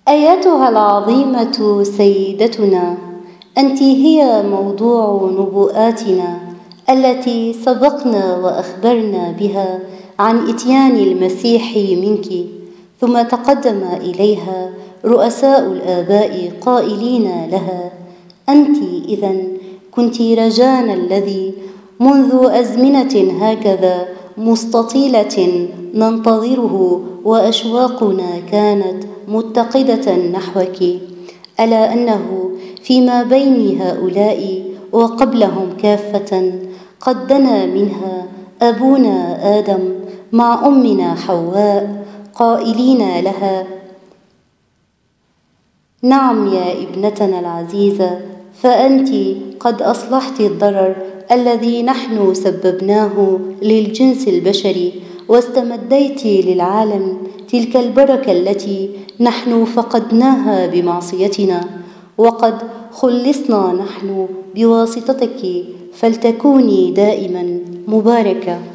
أيتها العظيمة سيدتنا، أنت هي موضوع نبوءاتنا التي سبقنا وأخبرنا بها عن إتيان المسيح منك، ثم تقدم إليها رؤساء الآباء قائلين لها: أنت إذن كنت رجانا الذي منذ أزمنة هكذا مستطيلة ننتظره، وأشواقنا كانت متقدة نحوك، ألا أنه فيما بين هؤلاء وقبلهم كافة قد دنا منها أبونا آدم مع أمنا حواء قائلين لها: نعم يا ابنتنا العزيزة، فأنت قد أصلحت الضرر الذي نحن سببناه للجنس البشري، واستمديت للعالم تلك البركة التي نحن فقدناها بمعصيتنا، وقد خلصنا نحن بواسطتك، فلتكوني دائما مباركة.